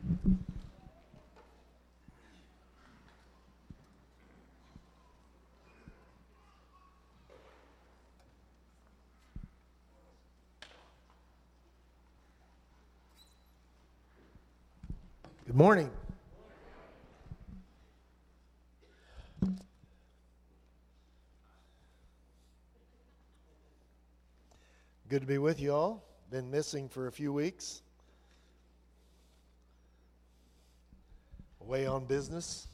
Good morning. Good to be with you all. Been missing for a few weeks. Away on business.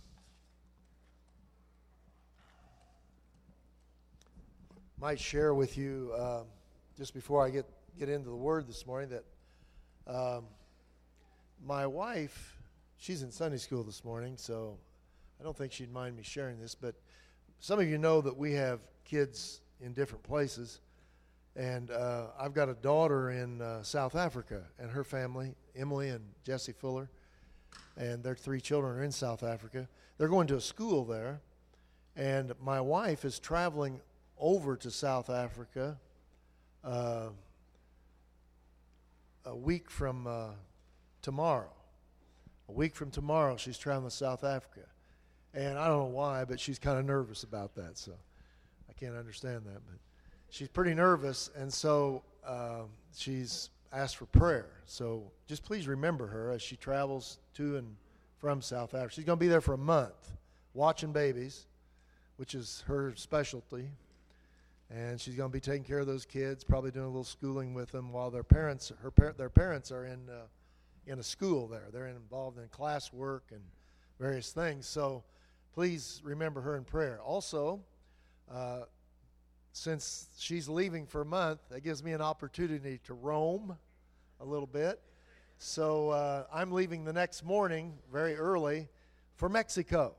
Might share with you just before I get into the Word this morning that my wife, she's in Sunday school this morning, so I don't think she'd mind me sharing this, but some of you know that we have kids in different places, and I've got a daughter in South Africa, and her family, Emily and Jesse Fuller, and their 3 children are in South Africa. They're going to a school there, and my wife is traveling over to South Africa a week from tomorrow. A week from tomorrow, she's traveling to South Africa. And I don't know why, but she's kind of nervous about that, so I can't understand that. But she's pretty nervous, and so she's asked for prayer. So just please remember her as she travels to and from South Africa. She's going to be there for a month, watching babies, which is her specialty. And she's going to be taking care of those kids, probably doing a little schooling with them while their parents are in a school there. They're involved in classwork and various things. So please remember her in prayer. Also, since she's leaving for a month, that gives me an opportunity to roam a little bit. So I'm leaving the next morning, very early, for Mexico.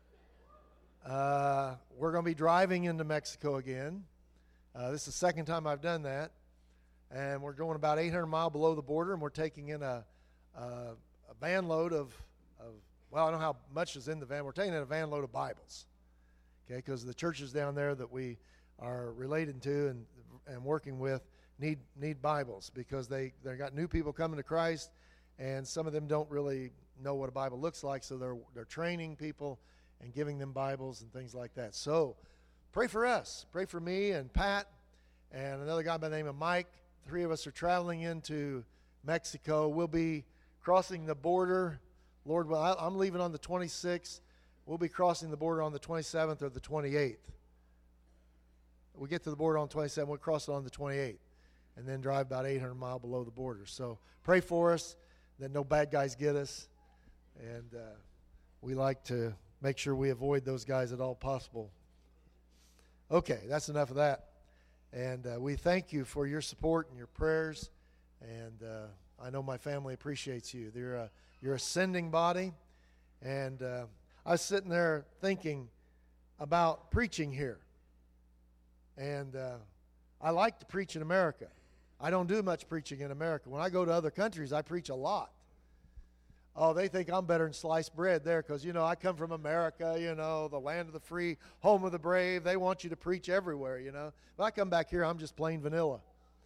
We're going to be driving into Mexico again. This is the second time I've done that. And we're going about 800 miles below the border, and we're taking in a van load of, well, I don't know how much is in the van. We're taking in a van load of Bibles, okay, because the churches down there that we are related to and working with need Bibles because they got new people coming to Christ, and some of them don't really know what a Bible looks like, so they're training people and giving them Bibles and things like that. So pray for us. Pray for me and Pat and another guy by the name of Mike. 3 of us are traveling into Mexico. We'll be crossing the border. Lord, well, I'm leaving on the 26th. We'll be crossing the border on the 27th or the 28th. We get to the border on the 27th. We'll cross it on the 28th and then drive about 800 miles below the border. So pray for us that no bad guys get us. And we like to make sure we avoid those guys at all possible. Okay, that's enough of that. And we thank you for your support and your prayers. And I know my family appreciates you. You're a sending body. And I was sitting there thinking about preaching here. And I like to preach in America. I don't do much preaching in America. When I go to other countries, I preach a lot. Oh, they think I'm better than sliced bread there because, I come from America, the land of the free, home of the brave. They want you to preach everywhere, When I come back here, I'm just plain vanilla.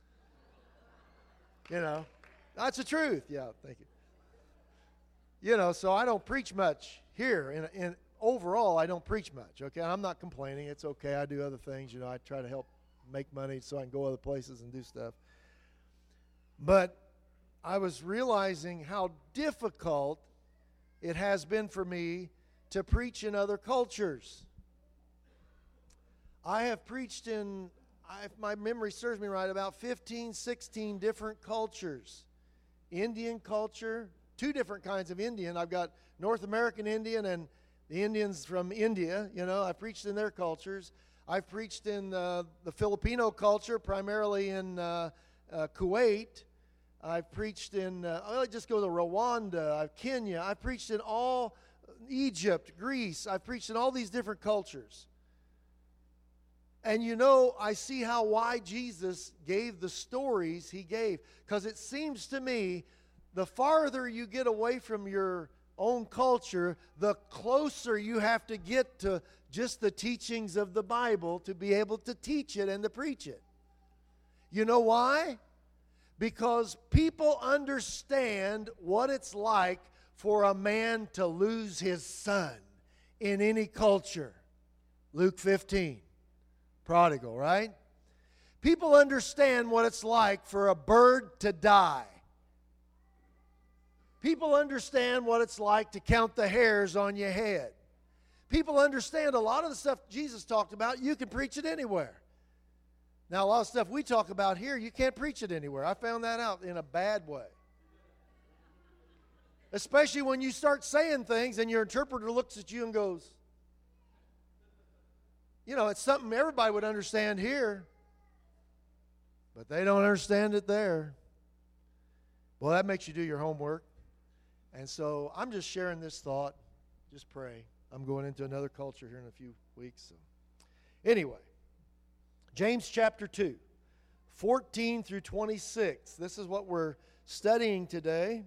That's the truth. Yeah, thank you. So I don't preach much here. In overall, I don't preach much, okay? I'm not complaining. It's okay. I do other things. I try to help make money so I can go other places and do stuff. But I was realizing how difficult it has been for me to preach in other cultures. I have preached in, if my memory serves me right, about 15, 16 different cultures. Indian culture, 2 different kinds of Indian. I've got North American Indian and the Indians from India. I've preached in their cultures. I've preached in the Filipino culture, primarily in Kuwait. I've preached in, just go to Rwanda, Kenya. I've preached in all, Egypt, Greece. I've preached in all these different cultures. And I see why Jesus gave the stories he gave. Because it seems to me, the farther you get away from your own culture, the closer you have to get to just the teachings of the Bible to be able to teach it and to preach it. You know why? Because people understand what it's like for a man to lose his son in any culture. Luke 15. Prodigal, right? People understand what it's like for a bird to die. People understand what it's like to count the hairs on your head. People understand a lot of the stuff Jesus talked about, you can preach it anywhere. Now, a lot of stuff we talk about here, you can't preach it anywhere. I found that out in a bad way. Especially when you start saying things and your interpreter looks at you and goes, you know, it's something everybody would understand here, but they don't understand it there. Well, that makes you do your homework. And so I'm just sharing this thought. Just pray. I'm going into another culture here in a few weeks. So. Anyway, James chapter 2, 14 through 26. This is what we're studying today.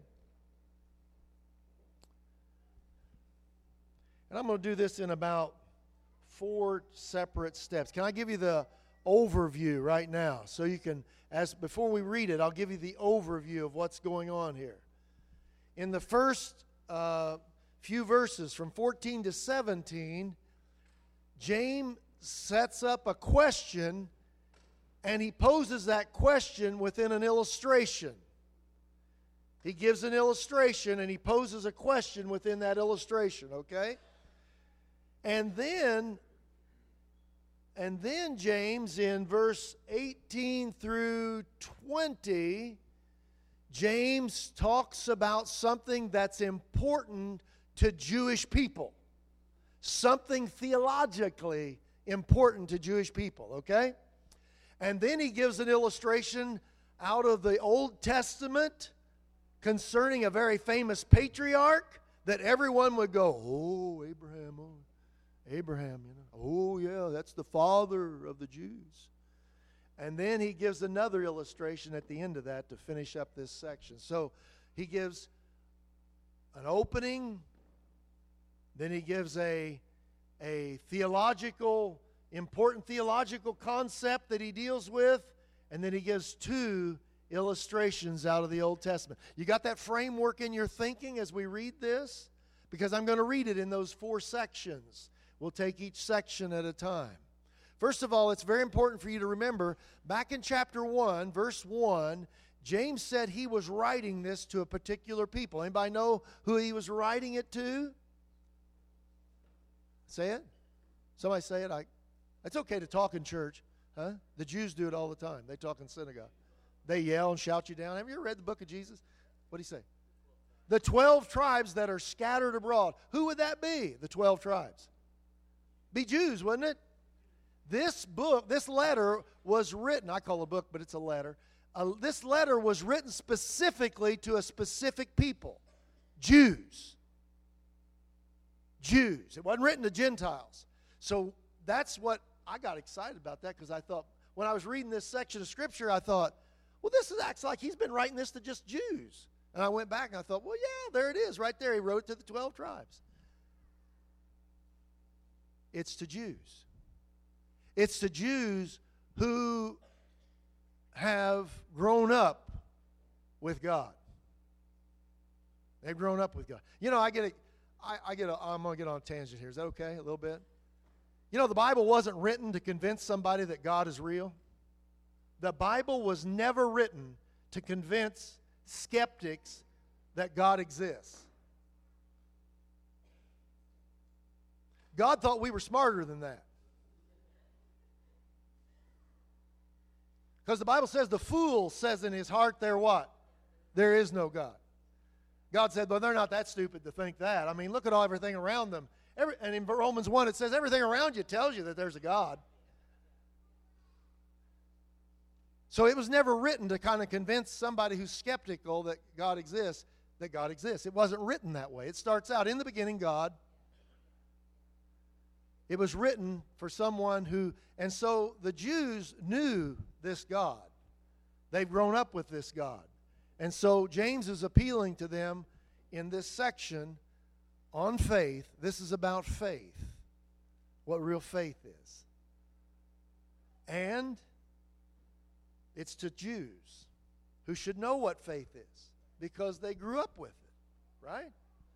And I'm going to do this in about 4 separate steps. Can I give you the overview right now? So you can, before we read it, I'll give you the overview of what's going on here. In the first few verses, from 14 to 17, James sets up a question, and he poses that question within an illustration. He gives an illustration, and he poses a question within that illustration, okay? And then James, in verse 18 through 20, James talks about something that's important to Jewish people. Something theologically important to Jewish people, okay? And then he gives an illustration out of the Old Testament concerning a very famous patriarch that everyone would go, oh, Abraham, you know. Oh, yeah, that's the father of the Jews. And then he gives another illustration at the end of that to finish up this section. So he gives an opening, then he gives a theological, important theological concept that he deals with, and then he gives 2 illustrations out of the Old Testament. You got that framework in your thinking as we read this? Because I'm going to read it in those 4 sections. We'll take each section at a time. First of all, it's very important for you to remember, back in chapter 1, verse 1, James said he was writing this to a particular people. Anybody know who he was writing it to? Say it. Somebody say it. It's okay to talk in church. Huh? The Jews do it all the time. They talk in synagogue. They yell and shout you down. Have you ever read the book of Jesus? What do you say? The 12 tribes that are scattered abroad. Who would that be, the 12 tribes? Be Jews, wouldn't it? This letter was written, I call it a book, but it's a letter. This letter was written specifically to a specific people. Jews. It wasn't written to Gentiles. So that's what I got excited about that, because I thought, when I was reading this section of Scripture, I thought, well, acts like he's been writing this to just Jews. And I went back and I thought, well, yeah, there it is right there. He wrote to the 12 tribes. It's to Jews. It's to Jews who have grown up with God. They've grown up with God. You know, I'm going to get on a tangent here. Is that okay, a little bit? You know, the Bible wasn't written to convince somebody that God is real. The Bible was never written to convince skeptics that God exists. God thought we were smarter than that. Because the Bible says the fool says in his heart there what? There is no God. God said, well, they're not that stupid to think that. I mean, look at everything around them. And in Romans 1, it says everything around you tells you that there's a God. So it was never written to kind of convince somebody who's skeptical that God exists, that God exists. It wasn't written that way. It starts out, in the beginning, God. It was written for someone who, and so the Jews knew this God. They've grown up with this God. And so James is appealing to them in this section on faith. This is about faith, what real faith is. And it's to Jews who should know what faith is because they grew up with it, right?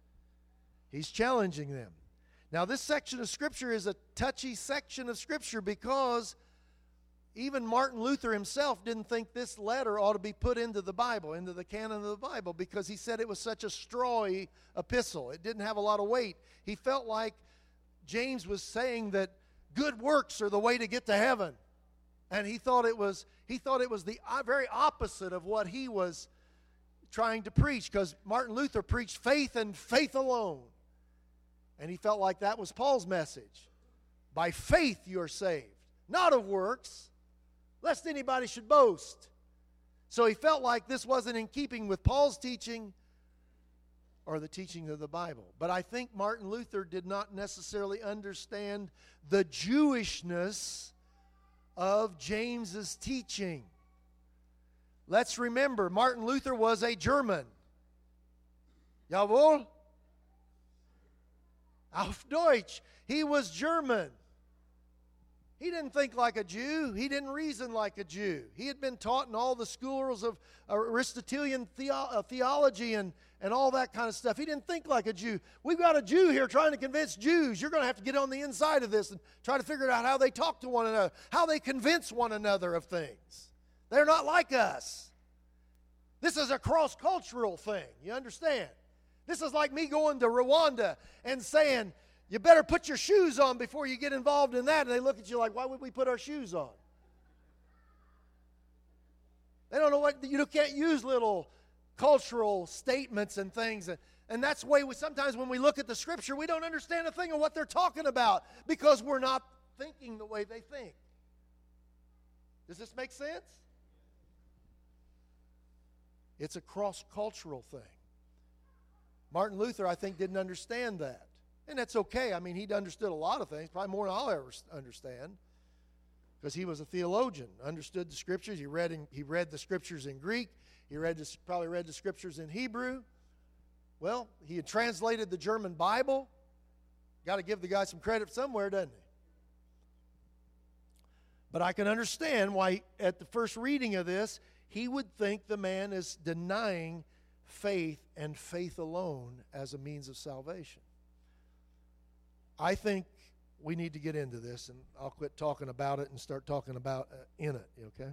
He's challenging them. Now, this section of Scripture is a touchy section of Scripture because even Martin Luther himself didn't think this letter ought to be put into the Bible, into the canon of the Bible, because he said it was such a strawy epistle. It didn't have a lot of weight. He felt like James was saying that good works are the way to get to heaven. And he thought it was the very opposite of what he was trying to preach, because Martin Luther preached faith and faith alone. And he felt like that was Paul's message. By faith you're saved, not of works, lest anybody should boast. So he felt like this wasn't in keeping with Paul's teaching or the teaching of the Bible. But I think Martin Luther did not necessarily understand the Jewishness of James's teaching. Let's remember, Martin Luther was a German. Jawohl? Auf Deutsch. He was German. He didn't think like a Jew. He didn't reason like a Jew. He had been taught in all the schools of Aristotelian theology and all that kind of stuff. He didn't think like a Jew. We've got a Jew here trying to convince Jews. You're going to have to get on the inside of this and try to figure out how they talk to one another, how they convince one another of things. They're not like us. This is a cross-cultural thing. You understand? This is like me going to Rwanda and saying, you better put your shoes on before you get involved in that. And they look at you like, why would we put our shoes on? They don't know what, you can't use little cultural statements and things. And that's the way sometimes when we look at the Scripture, we don't understand a thing of what they're talking about because we're not thinking the way they think. Does this make sense? It's a cross-cultural thing. Martin Luther, I think, didn't understand that. And that's okay. I mean, he'd understood a lot of things, probably more than I'll ever understand, because he was a theologian, understood the Scriptures. He read the Scriptures in Greek. He probably read the Scriptures in Hebrew. Well, he had translated the German Bible. Got to give the guy some credit somewhere, doesn't he? But I can understand why, at the first reading of this, he would think the man is denying faith and faith alone as a means of salvation. I think we need to get into this, and I'll quit talking about it and start talking about in it, okay?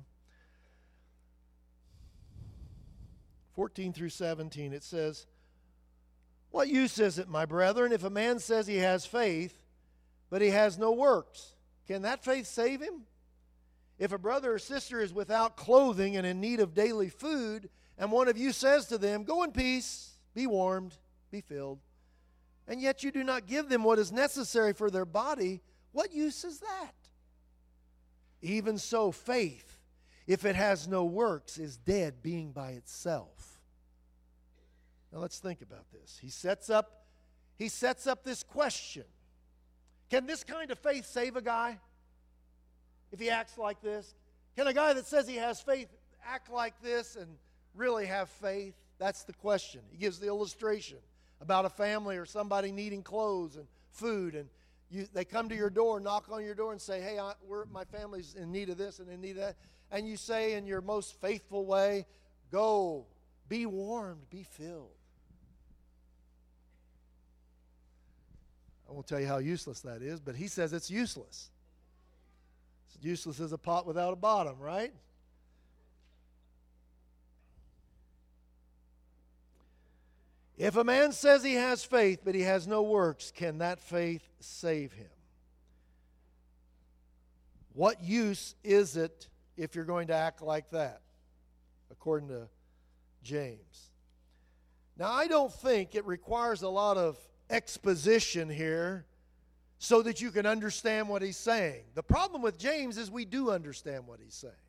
14 through 17, it says, "What use is it, my brethren, if a man says he has faith, but he has no works? Can that faith save him? If a brother or sister is without clothing and in need of daily food, and one of you says to them, 'Go in peace, be warmed, be filled,' and yet you do not give them what is necessary for their body, what use is that? Even so, faith, if it has no works, is dead, being by itself." Now let's think about this. He sets up this question. Can this kind of faith save a guy if he acts like this? Can a guy that says he has faith act like this and really have faith? That's the question. He gives the illustration about a family or somebody needing clothes and food, and they come to your door, knock on your door and say, "Hey, my family's in need of this and in need of that." And you say in your most faithful way, "Go, be warmed, be filled." I won't tell you how useless that is, but he says it's useless. It's useless as a pot without a bottom, right? If a man says he has faith, but he has no works, can that faith save him? What use is it if you're going to act like that, according to James? Now, I don't think it requires a lot of exposition here so that you can understand what he's saying. The problem with James is we do understand what he's saying.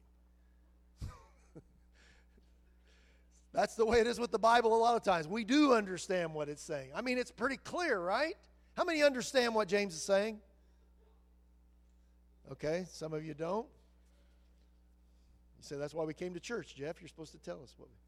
That's the way it is with the Bible a lot of times. We do understand what it's saying. I mean, it's pretty clear, right? How many understand what James is saying? Okay, some of you don't. You say, that's why we came to church, Jeff. You're supposed to tell us what we...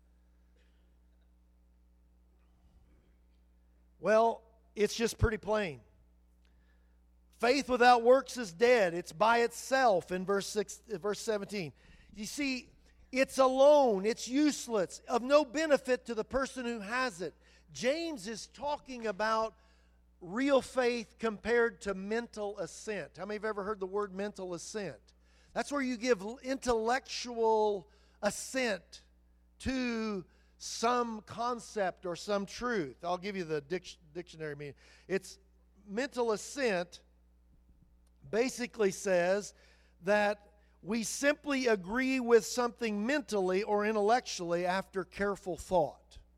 Well, it's just pretty plain. Faith without works is dead. It's by itself in verse 17. You see, it's alone. It's useless, of no benefit to the person who has it. James is talking about real faith compared to mental assent. How many have ever heard the word mental assent? That's where you give intellectual assent to some concept or some truth. I'll give you the dictionary meaning. It's mental assent basically says that we simply agree with something mentally or intellectually after careful thought.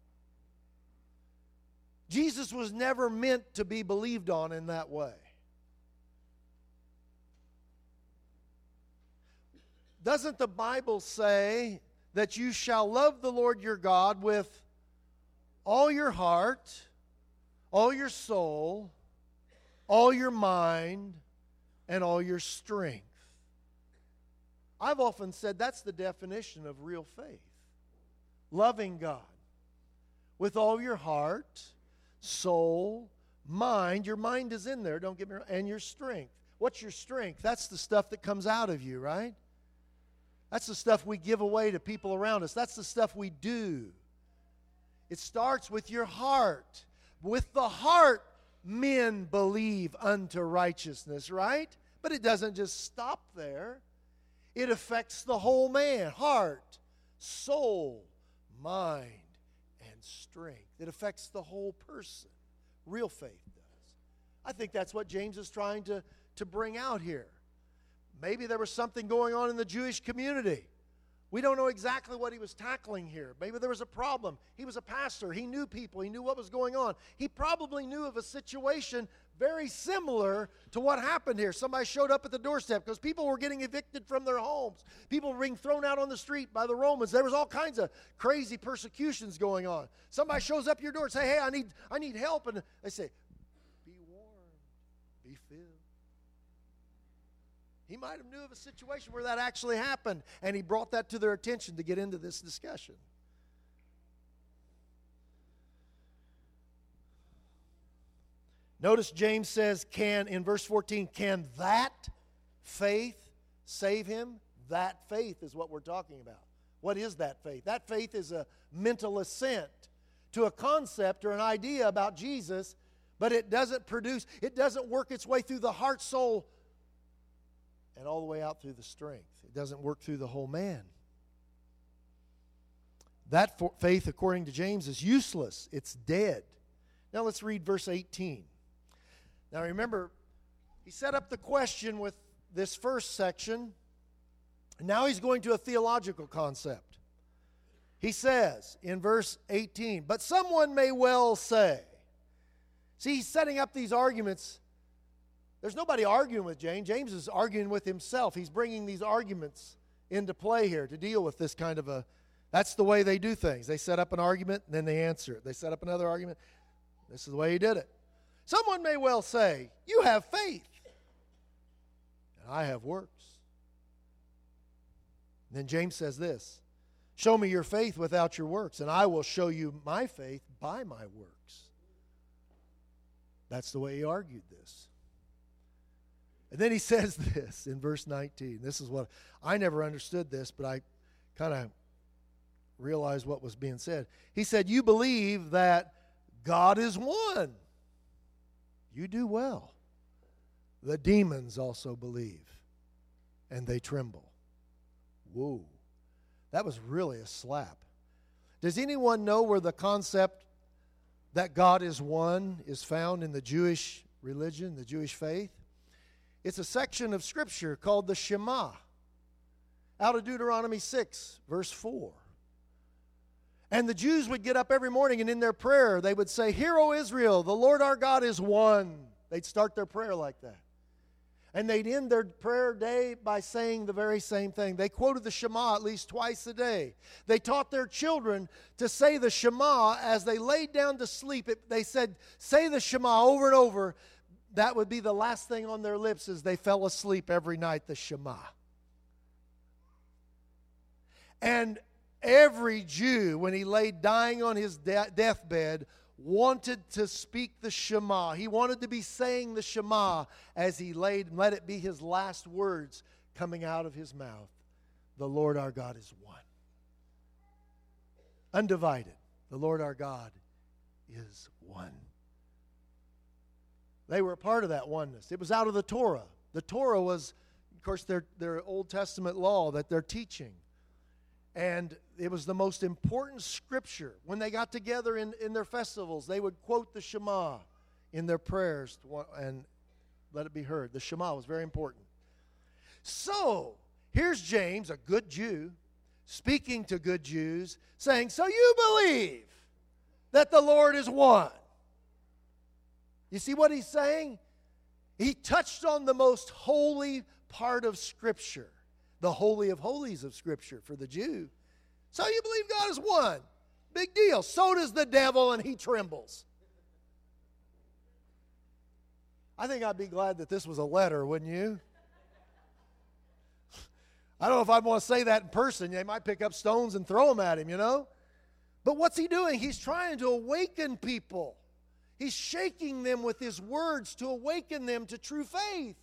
Jesus was never meant to be believed on in that way. Doesn't the Bible say that you shall love the Lord your God with all your heart, all your soul, all your mind, and all your strength? I've often said that's the definition of real faith. Loving God with all your heart, soul, mind. Your mind is in there, don't get me wrong, and your strength. What's your strength? That's the stuff that comes out of you, right? That's the stuff we give away to people around us. That's the stuff we do. It starts with your heart. With the heart, men believe unto righteousness, right? But it doesn't just stop there. It affects the whole man. Heart, soul, mind, and strength. It affects the whole person. Real faith does. I think that's what James is trying to bring out here. Maybe there was something going on in the Jewish community. We don't know exactly what he was tackling here. Maybe there was a problem. He was a pastor. He knew people. He knew what was going on. He probably knew of a situation very similar to what happened here. Somebody showed up at the doorstep because people were getting evicted from their homes. People were being thrown out on the street by the Romans. There was all kinds of crazy persecutions going on. Somebody shows up at your door and say, hey, I need help. And they say, be warned, be filled. He might have knew of a situation where that actually happened, and he brought that to their attention to get into this discussion. Notice James says, in verse 14, can that faith save him? That faith is what we're talking about. What is that faith? That faith is a mental assent to a concept or an idea about Jesus, but it doesn't work its way through the heart, soul, and all the way out through the strength. It doesn't work through the whole man. That faith, according to James, is useless. It's dead. Now let's read verse 18. Now remember, he set up the question with this first section, and now he's going to a theological concept. He says in verse 18, but someone may well say. See, he's setting up these arguments. There's nobody arguing with James. James is arguing with himself. He's bringing these arguments into play here to deal with this kind of that's the way they do things. They set up an argument, and then they answer it. They set up another argument. This is the way he did it. Someone may well say, you have faith, and I have works. And then James says this, show me your faith without your works, and I will show you my faith by my works. That's the way he argued this. And then he says this in verse 19. This is what, I never understood this, but I kind of realized what was being said. He said, you believe that God is one. You do well. The demons also believe, and they tremble. Whoa. That was really a slap. Does anyone know where the concept that God is one is found in the Jewish religion, the Jewish faith? It's a section of Scripture called the Shema, out of Deuteronomy 6, verse 4. And the Jews would get up every morning, and in their prayer, they would say, hear, O Israel, the Lord our God is one. They'd start their prayer like that. And they'd end their prayer day by saying the very same thing. They quoted the Shema at least twice a day. They taught their children to say the Shema as they laid down to sleep. They said, say the Shema over and over. That would be the last thing on their lips as they fell asleep every night, the Shema. And every Jew, when he lay dying on his deathbed, wanted to speak the Shema. He wanted to be saying the Shema as he laid, and let it be his last words coming out of his mouth. The Lord our God is one. Undivided. The Lord our God is one. They were a part of that oneness. It was out of the Torah. The Torah was, of course, their Old Testament law that they're teaching. And it was the most important scripture. When they got together in their festivals, they would quote the Shema in their prayers and let it be heard. The Shema was very important. So, here's James, a good Jew, speaking to good Jews, saying, so you believe that the Lord is one. You see what he's saying? He touched on the most holy part of Scripture, the Holy of Holies of Scripture for the Jew. So you believe God is one. Big deal. So does the devil, and he trembles. I think I'd be glad that this was a letter, wouldn't you? I don't know if I'd want to say that in person. They might pick up stones and throw them at him, you know. But what's he doing? He's trying to awaken people. He's shaking them with his words to awaken them to true faith.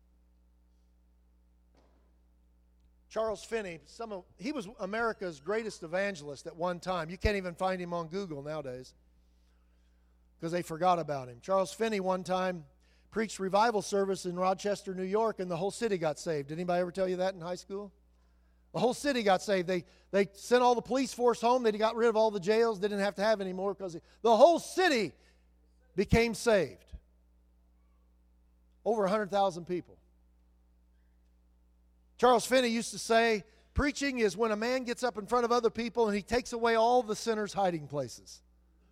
Charles Finney, he was America's greatest evangelist at one time. You can't even find him on Google nowadays because they forgot about him. Charles Finney one time preached revival service in Rochester, New York, and the whole city got saved. Did anybody ever tell you that in high school? The whole city got saved. They sent all the police force home. They got rid of all the jails. They didn't have to have any more because the whole city became saved. Over 100,000 people. Charles Finney used to say, preaching is when a man gets up in front of other people and he takes away all the sinners' hiding places.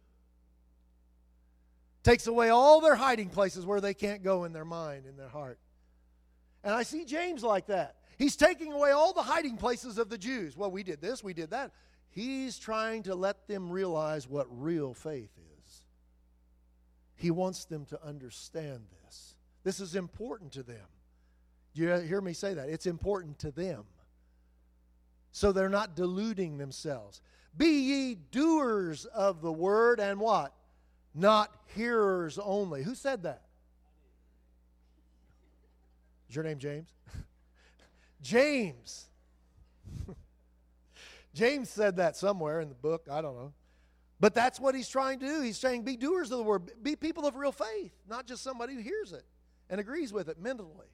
Takes away all their hiding places where they can't go in their mind, in their heart. And I see James like that. He's taking away all the hiding places of the Jews. Well, we did this, we did that. He's trying to let them realize what real faith is. He wants them to understand this. This is important to them. You hear me say that? It's important to them. So they're not deluding themselves. Be ye doers of the word and what? Not hearers only. Who said that? Is your name James? James. James said that somewhere in the book. I don't know. But that's what he's trying to do. He's saying be doers of the word. Be people of real faith, not just somebody who hears it and agrees with it mentally.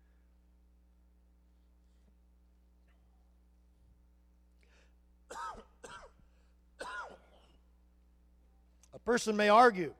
A person may argue,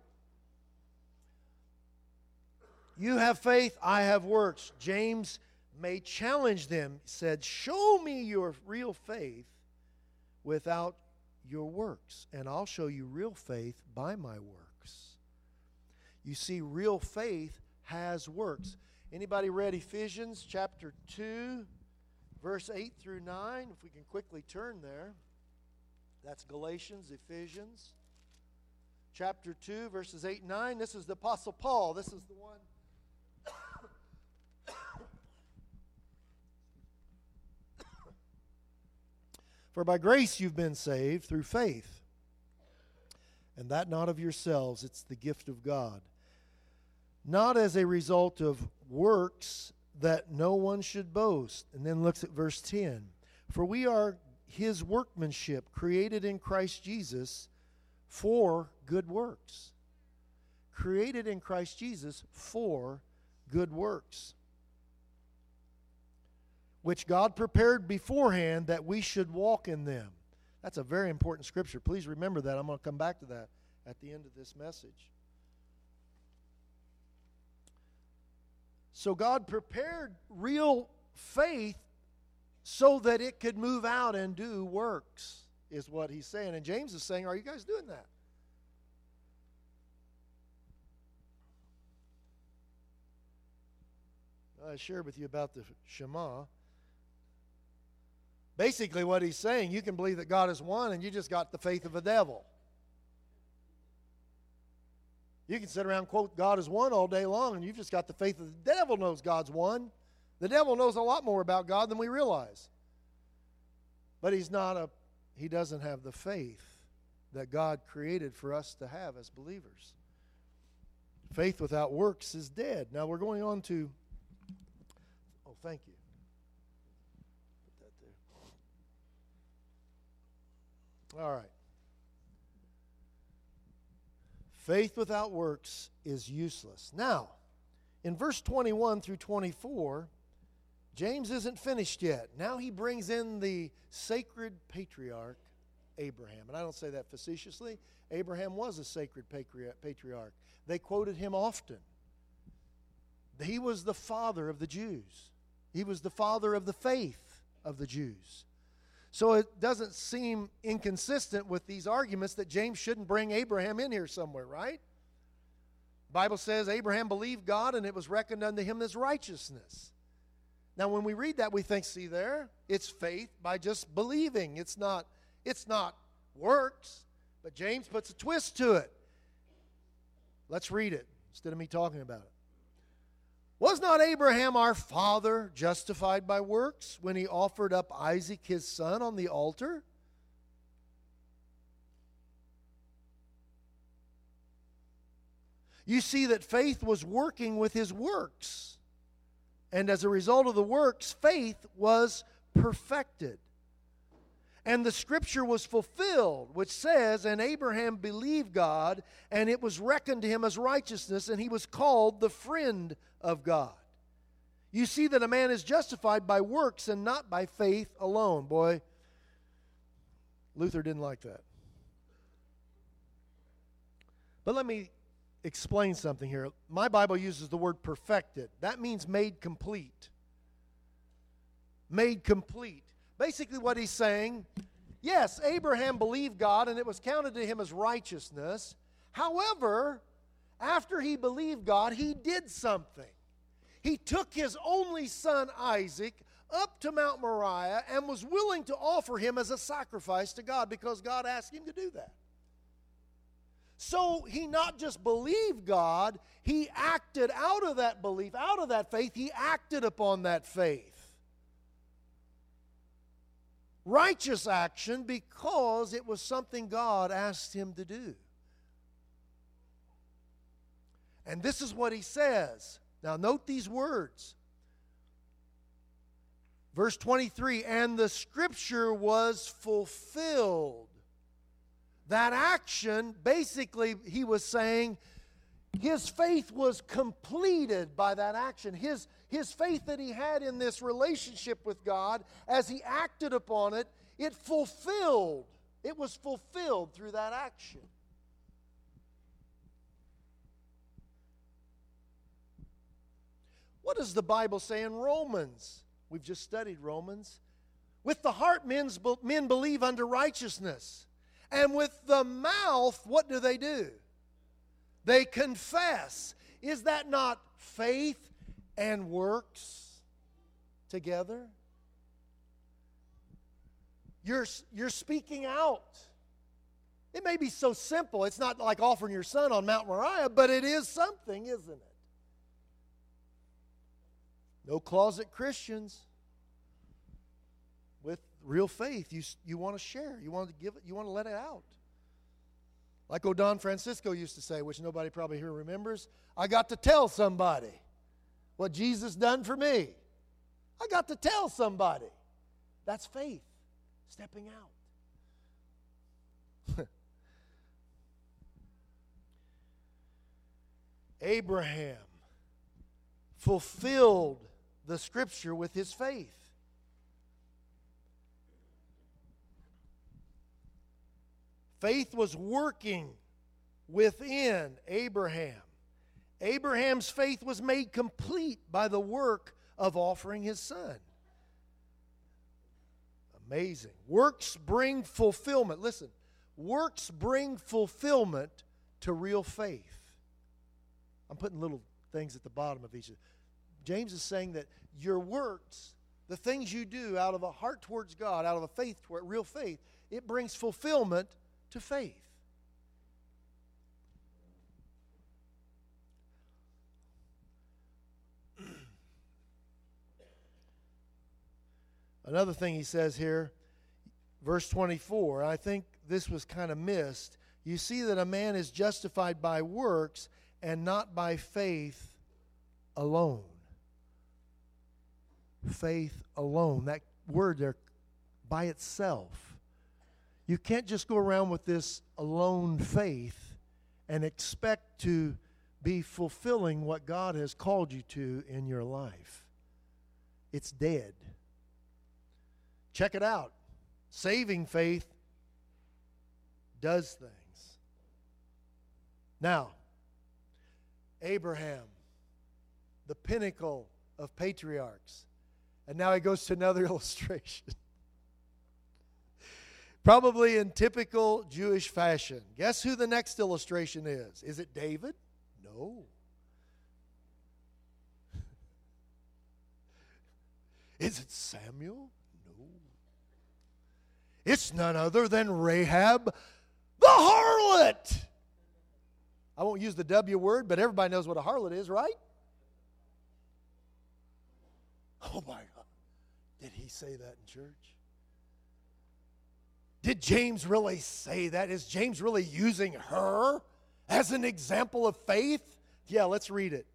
you have faith, I have works. James may challenge them. He said, show me your real faith without your works, and I'll show you real faith by my works. You see, real faith has works. Anybody read Ephesians chapter 2, verse 8 through 9? If we can quickly turn there. That's Galatians, Ephesians. Chapter 2, verses 8 and 9. This is the Apostle Paul. This is the one. For by grace you've been saved through faith, and that not of yourselves, it's the gift of God. Not as a result of works, that no one should boast. And then looks at verse 10. For we are his workmanship, created in Christ Jesus for good works. Created in Christ Jesus for good works, which God prepared beforehand that we should walk in them. That's a very important scripture. Please remember that. I'm going to come back to that at the end of this message. So God prepared real faith so that it could move out and do works, is what he's saying. And James is saying, are you guys doing that? I shared with you about the Shema. Basically what he's saying, you can believe that God is one and you just got the faith of a devil. You can sit around and quote God is one all day long and you've just got the faith of the devil knows God's one. The devil knows a lot more about God than we realize. But he doesn't have the faith that God created for us to have as believers. Faith without works is dead. Now we're going on to, thank you. Put that there. All right. Faith without works is useless. Now, in verse 21 through 24, James isn't finished yet. Now he brings in the sacred patriarch, Abraham. And I don't say that facetiously. Abraham was a sacred patriarch. They quoted him often. He was the father of the Jews. He was the father of the faith of the Jews. So it doesn't seem inconsistent with these arguments that James shouldn't bring Abraham in here somewhere, right? The Bible says Abraham believed God and it was reckoned unto him as righteousness. Now when we read that we think, see there, it's faith by just believing. It's not works, but James puts a twist to it. Let's read it instead of me talking about it. Was not Abraham our father justified by works when he offered up Isaac his son on the altar? You see that faith was working with his works. And as a result of the works, faith was perfected. And the scripture was fulfilled, which says, and Abraham believed God, and it was reckoned to him as righteousness, and he was called the friend of God. You see that a man is justified by works and not by faith alone. Boy, Luther didn't like that. But let me explain something here. My Bible uses the word perfected. That means made complete. Made complete. Basically what he's saying, yes, Abraham believed God and it was counted to him as righteousness. However, after he believed God, he did something. He took his only son Isaac up to Mount Moriah and was willing to offer him as a sacrifice to God because God asked him to do that. So he not just believed God, he acted out of that belief, out of that faith, he acted upon that faith. Righteous action because it was something God asked him to do. And this is what he says. Now note these words. Verse 23, and the scripture was fulfilled. That action, basically he was saying, his faith was completed by that action. His faith that he had in this relationship with God, as he acted upon it, it fulfilled. It was fulfilled through that action. What does the Bible say in Romans? We've just studied Romans. With the heart men believe unto righteousness. And with the mouth, what do? They confess. Is that not faith and works together? You're speaking out. It may be so simple. It's not like offering your son on Mount Moriah, but it is something, isn't it? No closet Christians with real faith. You want to share. You want to give it. You want to let it out. Like Don Francisco used to say, which nobody probably here remembers, I got to tell somebody what Jesus done for me. I got to tell somebody. That's faith, stepping out. Abraham fulfilled the scripture with his faith. Faith was working within Abraham. Abraham's faith was made complete by the work of offering his son. Amazing. Works bring fulfillment. Listen, works bring fulfillment to real faith. I'm putting little things at the bottom of each. James is saying that your works, the things you do out of a heart towards God, out of a faith toward real faith, it brings fulfillment to faith. Another thing he says here, verse 24, I think this was kind of missed. You see that a man is justified by works and not by faith alone. Faith alone. That word there, by itself. You can't just go around with this alone faith and expect to be fulfilling what God has called you to in your life. It's dead. Check it out. Saving faith does things. Now, Abraham, the pinnacle of patriarchs. And now he goes to another illustration. Probably in typical Jewish fashion. Guess who the next illustration is? Is it David? No. Is it Samuel? No. It's none other than Rahab the harlot. I won't use the W word, but everybody knows what a harlot is, right? Oh my God. Did he say that in church? Did James really say that? Is James really using her as an example of faith? Yeah, let's read it.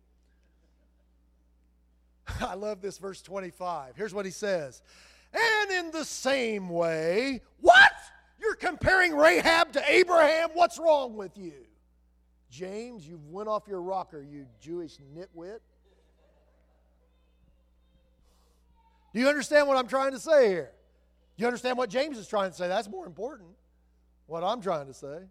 I love this verse 25. Here's what he says. And in the same way, what? You're comparing Rahab to Abraham? What's wrong with you? James, you went off your rocker, you Jewish nitwit. Do you understand what I'm trying to say here? Do you understand what James is trying to say? That's more important, what I'm trying to say.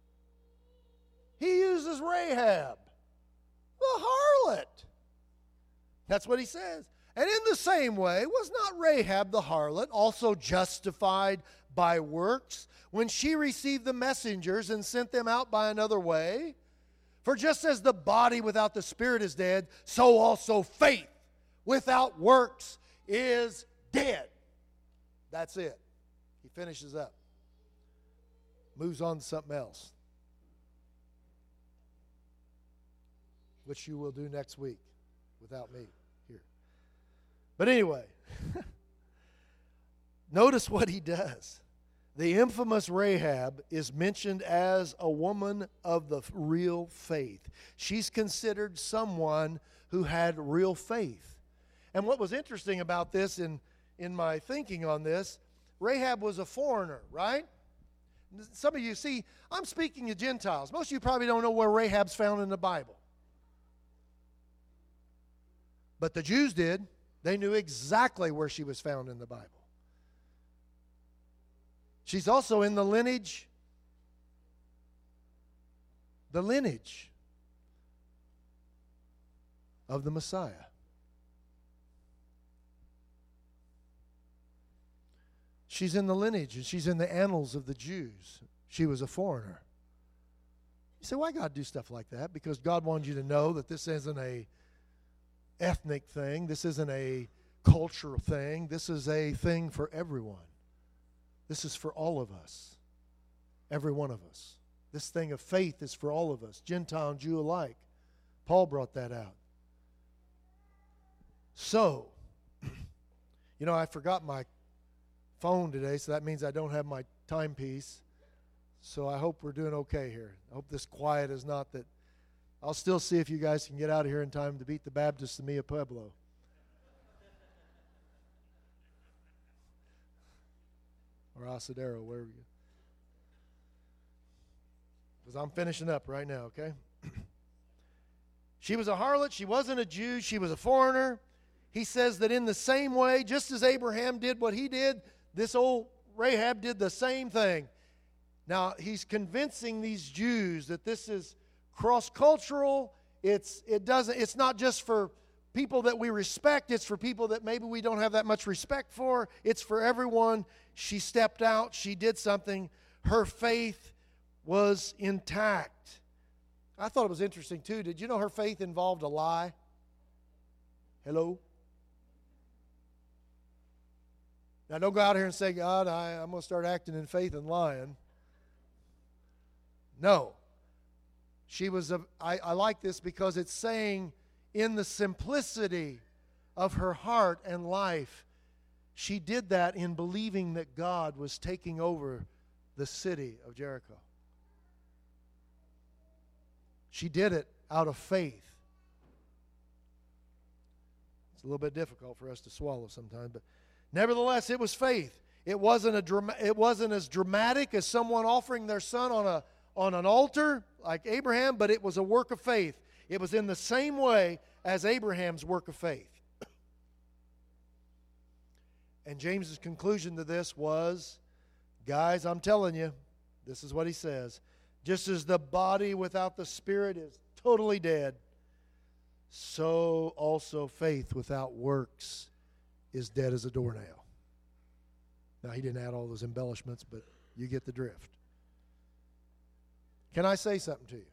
He uses Rahab, the harlot. That's what he says. And in the same way, was not Rahab the harlot also justified by works when she received the messengers and sent them out by another way? For just as the body without the spirit is dead, so also faith without works is dead. That's it. He finishes up. Moves on to something else, which you will do next week without me here. But anyway, notice what he does. The infamous Rahab is mentioned as a woman of the real faith. She's considered someone who had real faith. And what was interesting about this in my thinking on this, Rahab was a foreigner, right? Some of you see, I'm speaking to Gentiles. Most of you probably don't know where Rahab's found in the Bible. But the Jews did. They knew exactly where she was found in the Bible. She's also in the lineage of the Messiah. She's in the lineage and she's in the annals of the Jews. She was a foreigner. You say, why God do stuff like that? Because God wanted you to know that this isn't a ethnic thing. This isn't a cultural thing. This is a thing for everyone. This is for all of us. Every one of us. This thing of faith is for all of us, Gentile and Jew alike. Paul brought that out. So, I forgot my phone today, so that means I don't have my timepiece. So I hope we're doing okay here. I hope this quiet is not that. I'll still see if you guys can get out of here in time to beat the Baptists to Mia Pueblo. Or Asadero, wherever you go. Because I'm finishing up right now, okay? She was a harlot. She wasn't a Jew. She was a foreigner. He says that in the same way, just as Abraham did what he did, this old Rahab did the same thing. Now, he's convincing these Jews that this is cross-cultural. It's not just for people that we respect. It's for people that maybe we don't have that much respect for. It's for everyone. She stepped out. She did something. Her faith was intact. I thought it was interesting, too. Did you know her faith involved a lie? Hello? Now, don't go out here and say, God, I'm going to start acting in faith and lying. No. I like this because it's saying in the simplicity of her heart and life, she did that in believing that God was taking over the city of Jericho. She did it out of faith. It's a little bit difficult for us to swallow sometimes, but nevertheless, it was faith. It wasn't as dramatic as someone offering their son on an altar like Abraham, but it was a work of faith. It was in the same way as Abraham's work of faith. And James's conclusion to this was, guys, I'm telling you, this is what he says, just as the body without the spirit is totally dead, so also faith without works is dead as a doornail. Now, he didn't add all those embellishments, but you get the drift. Can I say something to you?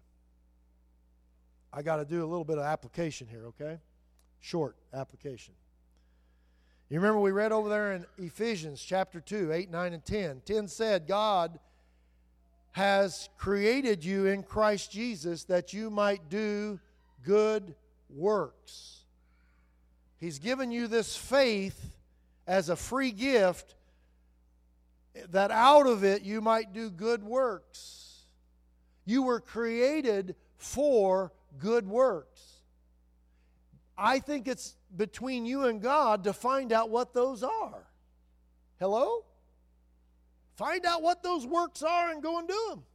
I got to do a little bit of application here, okay? Short application. You remember we read over there in Ephesians chapter 2, 8, 9, and 10. 10 said, God has created you in Christ Jesus that you might do good works. He's given you this faith as a free gift that out of it you might do good works. You were created for good works. I think it's between you and God to find out what those are. Hello? Find out what those works are and go and do them.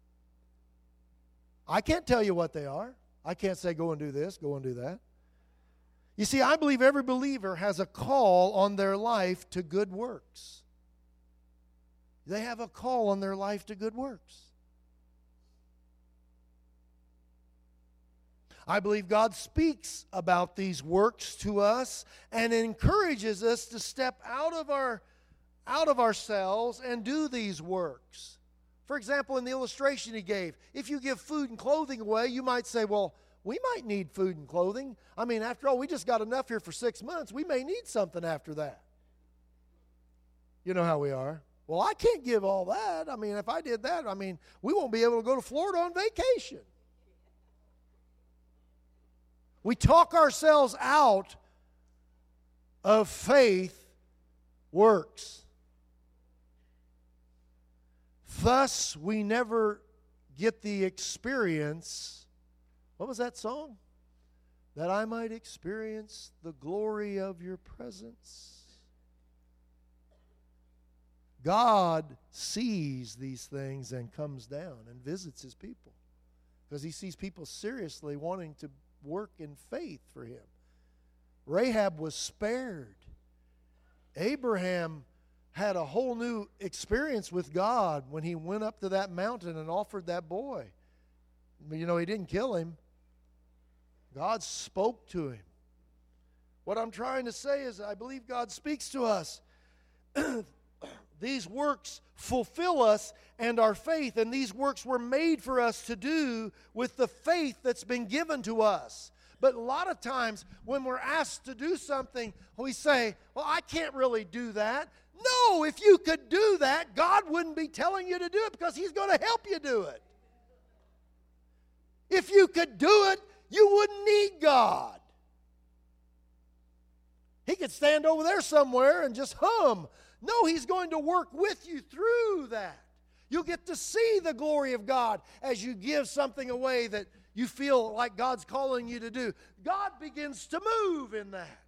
I can't tell you what they are. I can't say go and do this, go and do that. You see, I believe every believer has a call on their life to good works. They have a call on their life to good works. I believe God speaks about these works to us and encourages us to step out of ourselves and do these works. For example, in the illustration he gave, if you give food and clothing away, you might say, well, we might need food and clothing. I mean, after all, we just got enough here for 6 months. We may need something after that. You know how we are. Well, I can't give all that. I mean, if I did that, we won't be able to go to Florida on vacation. We talk ourselves out of faith works. Thus, we never get the experience. What was that song? That I might experience the glory of your presence. God sees these things and comes down and visits his people because he sees people seriously wanting to work in faith for him. Rahab was spared. Abraham had a whole new experience with God when he went up to that mountain and offered that boy. You know, he didn't kill him. God spoke to him. What I'm trying to say is I believe God speaks to us. These works fulfill us and our faith, and these works were made for us to do with the faith that's been given to us. But a lot of times when we're asked to do something, we say, well, I can't really do that. No, if you could do that, God wouldn't be telling you to do it because he's going to help you do it. If you could do it, you wouldn't need God. He could stand over there somewhere and just hum. No, he's going to work with you through that. You'll get to see the glory of God as you give something away that you feel like God's calling you to do. God begins to move in that.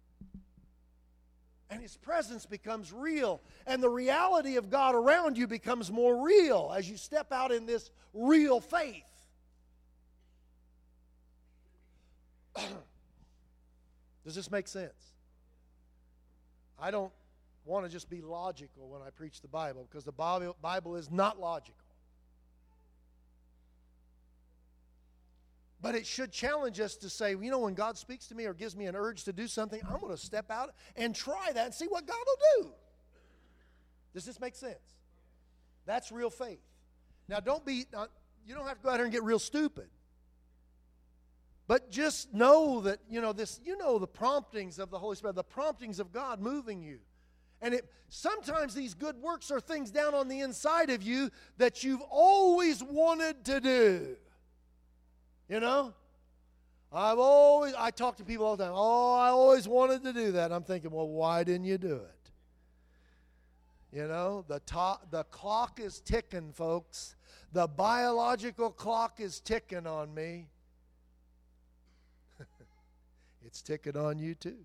And his presence becomes real. And the reality of God around you becomes more real as you step out in this real faith. Does this make sense? I don't want to just be logical when I preach the Bible because the Bible is not logical. But it should challenge us to say, you know, when God speaks to me or gives me an urge to do something, I'm going to step out and try that and see what God will do. Does this make sense? That's real faith. Now, you don't have to go out here and get real stupid. But just know that, the promptings of the Holy Spirit, the promptings of God moving you. And sometimes these good works are things down on the inside of you that you've always wanted to do. You know? I talk to people all the time. Oh, I always wanted to do that. I'm thinking, well, why didn't you do it? You know, the clock is ticking, folks. The biological clock is ticking on me. It's ticking on you too.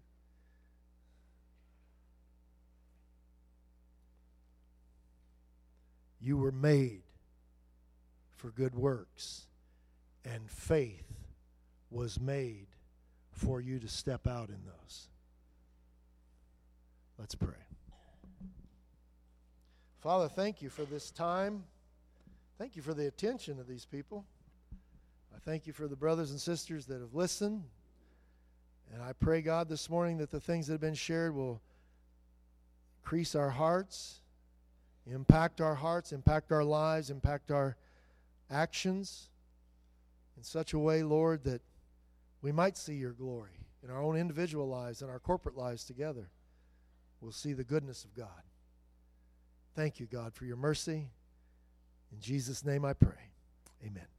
You were made for good works, and faith was made for you to step out in those. Let's pray. Father, thank you for this time. Thank you for the attention of these people. I thank you for the brothers and sisters that have listened. And I pray, God, this morning that the things that have been shared will increase our hearts, impact our lives, impact our actions in such a way, Lord, that we might see your glory in our own individual lives and our corporate lives together. We'll see the goodness of God. Thank you, God, for your mercy. In Jesus' name I pray. Amen.